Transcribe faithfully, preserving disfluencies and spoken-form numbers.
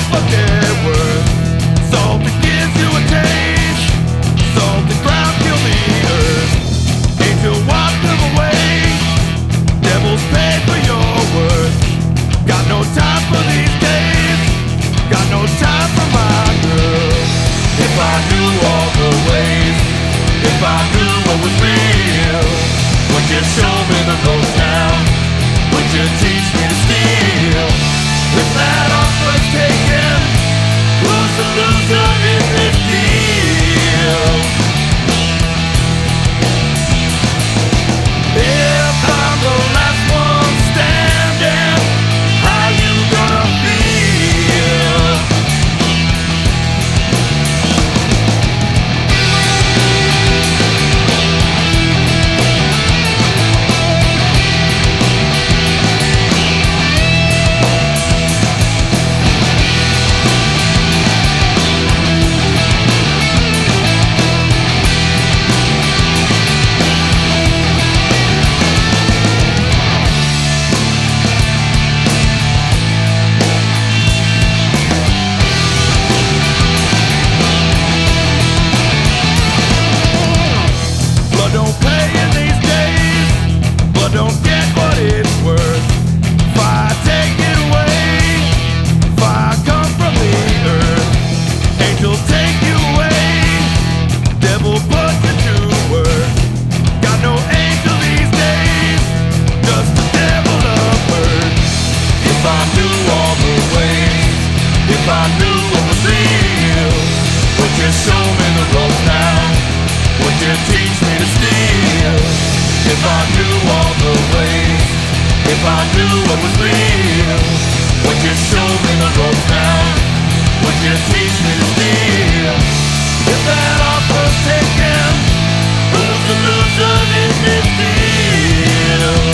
what they're worth. Salt that gives you a taste, salt the ground, kill the earth. Angel walk them away, devils pay for your worth. Got no time for these days, got no time for my girl. If I knew all the ways, if I knew what was real, would you show me the road now? Would you teach me to steal? If that offer's taken, who's the loser in this deal? If I'm the last one standing, how you gonna feel? Don't pay in these days, but don't get what it's worth. If I take it away, if I come from the earth, angels take you away, devil put you to work. Got no angel these days, just a devil of bird. If I knew all the ways, if I knew what was real, would you show me the road now? Would you teach me to steal? If I knew all the ways, if I knew what was real, would you show me the road now? Would you teach me to steal? If that offer's taken, who's the loser in this deal?